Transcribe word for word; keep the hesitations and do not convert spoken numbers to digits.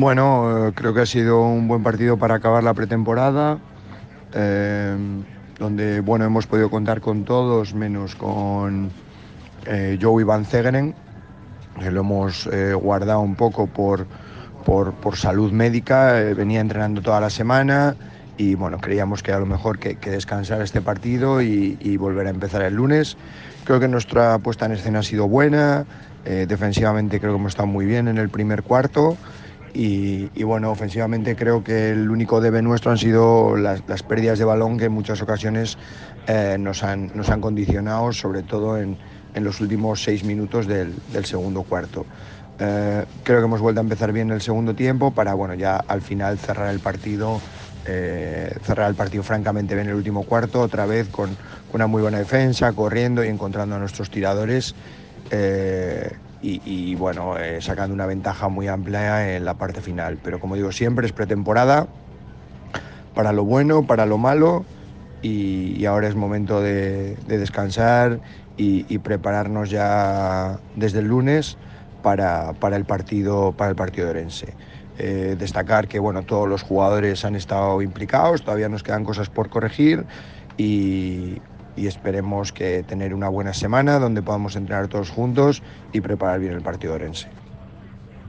Bueno, eh, creo que ha sido un buen partido para acabar la pretemporada, eh, donde bueno, hemos podido contar con todos, menos con eh, Joey Van Zegeren, que lo hemos eh, guardado un poco por, por, por salud médica. Eh, venía entrenando toda la semana y bueno, creíamos que a lo mejor que, que descansar este partido y, y volver a empezar el lunes. Creo que nuestra puesta en escena ha sido buena, eh, defensivamente creo que hemos estado muy bien en el primer cuarto. Y, y, bueno, ofensivamente creo que el único debe nuestro han sido las, las pérdidas de balón que en muchas ocasiones eh, nos, han, nos han condicionado, sobre todo en, en los últimos seis minutos del, del segundo cuarto. Eh, creo que hemos vuelto a empezar bien el segundo tiempo para, bueno, ya al final cerrar el partido, eh, cerrar el partido francamente bien el último cuarto, otra vez con, con una muy buena defensa, corriendo y encontrando a nuestros tiradores. Eh, y, y, bueno, eh, sacando una ventaja muy amplia en la parte final. Pero como digo, siempre es pretemporada, para lo bueno, para lo malo, y, y ahora es momento de, de descansar y, y prepararnos ya desde el lunes para, para, el, partido, para el partido de Orense. Eh, destacar que bueno, todos los jugadores han estado implicados, todavía nos quedan cosas por corregir y, y esperemos que tener una buena semana donde podamos entrenar todos juntos y preparar bien el partido de Orense.